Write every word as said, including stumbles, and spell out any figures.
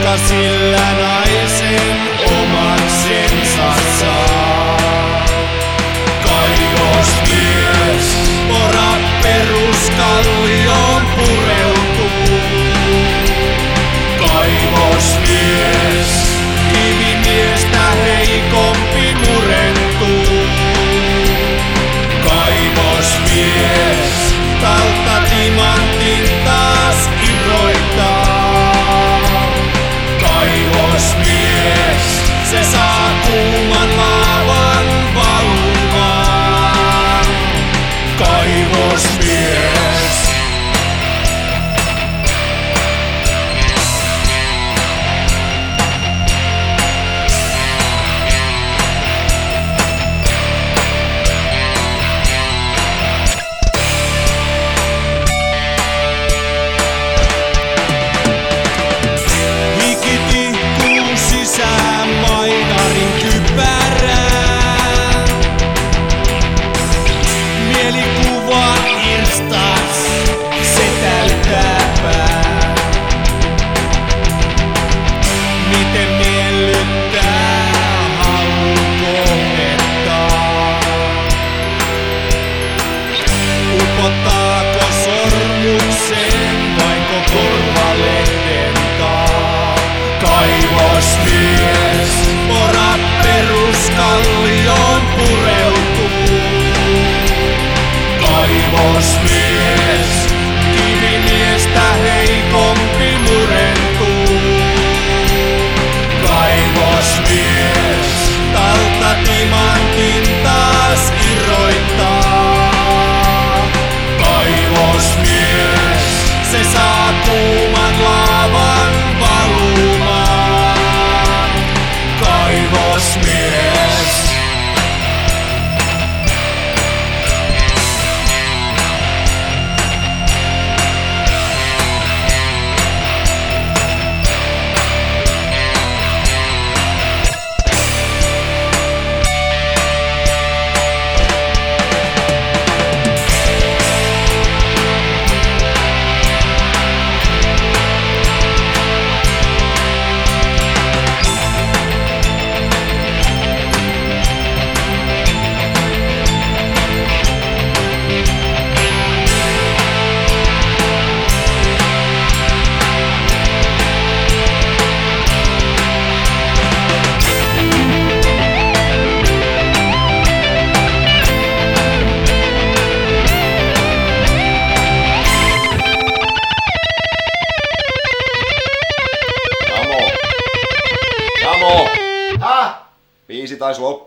vaikka sillä naisen omaksensa saa. Kaivosmies, pora peruskallioon pureutuu. Kaivosmies, kivimiestä heikompi murentuu. Kaivosmies, talta timantin taas irroittaa. Kaivosmies, se saa kuuman laavan valumaan. Kaivosmies. Upottaako sormukseen vaiko korvalehden taa? Kaivosmies, pora peruskallioon pureutuu. Kaivosmies, kivimiestä heikompi murentuu. Kaivosmies, talta timantin taas irroittaa. Kaivosmies, se saa kuuman laavan valumaan. Kaivosmies. Jamo! Häh? Biisi taisi loppu.